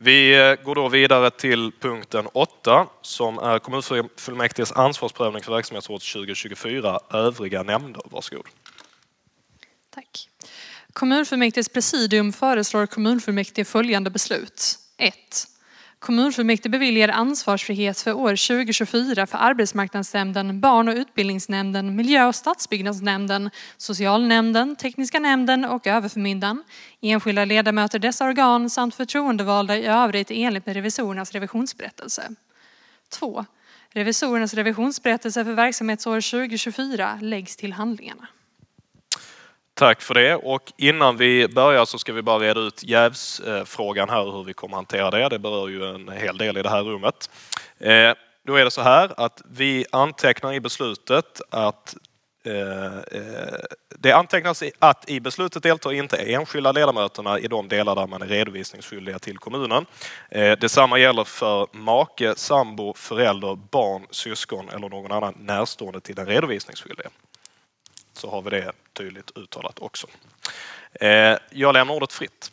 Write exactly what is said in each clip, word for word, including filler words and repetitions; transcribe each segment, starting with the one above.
Vi går då vidare till punkten åtta som är kommunfullmäktiges ansvarsprövning för verksamhetsåret tjugo tjugofyra. Övriga nämnder. Varsågod. Tack. Kommunfullmäktiges presidium föreslår kommunfullmäktige följande beslut. ett. Kommunfullmäktige beviljar ansvarsfrihet för år tjugo tjugofyra för arbetsmarknadsnämnden, barn- och utbildningsnämnden, miljö- och stadsbyggnadsnämnden, socialnämnden, tekniska nämnden och överförmyndaren, enskilda ledamöter dessa organ samt förtroendevalda i övrigt enligt med revisorernas revisionsberättelse. två. Revisorernas revisionsberättelse för verksamhetsår tjugo tjugofyra läggs till handlingarna. Tack för det. Och innan vi börjar så ska vi bara reda ut jävsfrågan här, hur vi kommer hantera det. Det berör ju en hel del i det här rummet. Eh, då är det så här att vi antecknar i beslutet att eh, det antecknas att i beslutet deltar inte enskilda ledamöterna i de delar där man är redovisningsskyldiga till kommunen. Eh, detsamma gäller för make, sambo, förälder, barn, syskon eller någon annan närstående till den redovisningsskyldige. Så har vi det tydligt uttalat också. Eh, jag lämnar ordet fritt.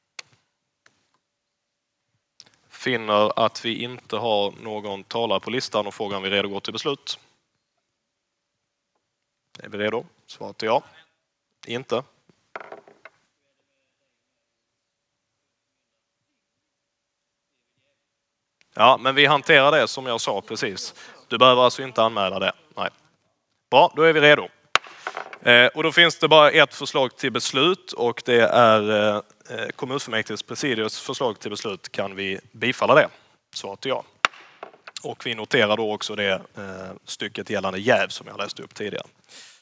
Finner att vi inte har någon talare på listan och frågan om vi är redo att gå till beslut. Är vi redo? Svaret är ja. Inte. Ja, men vi hanterar det som jag sa precis. Du behöver alltså inte anmäla det. Nej. Bra, då är vi redo. Eh, och då finns det bara ett förslag till beslut och det är eh, kommunfullmäktiges presidiums förslag till beslut. Kan vi bifalla det? Svaret är ja. Och vi noterar då också det eh, stycket gällande jäv som jag läste upp tidigare.